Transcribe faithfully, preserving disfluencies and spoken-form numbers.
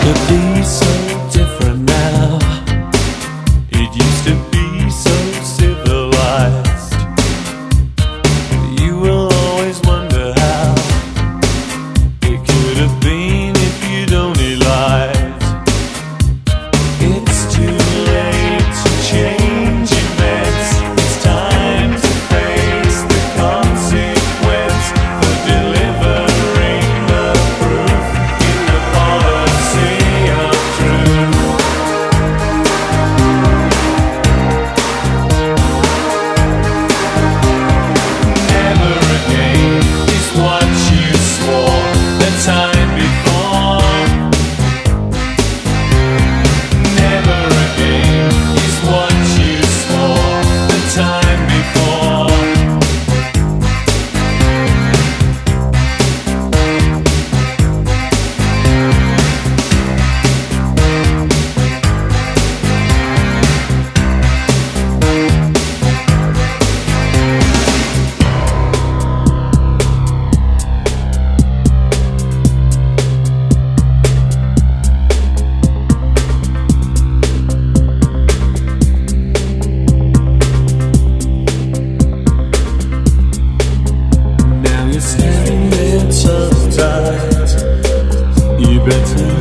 could be so different now. It used to be so civilized. You will always wonder how it could have been if you'd only lied. It's too late to change events. It's time to face the consequence for delivering the proof in the policy of truth. Never again is what you swore the time before. Never again is what you swore the time before. Now you're standing there tongue-tied. You better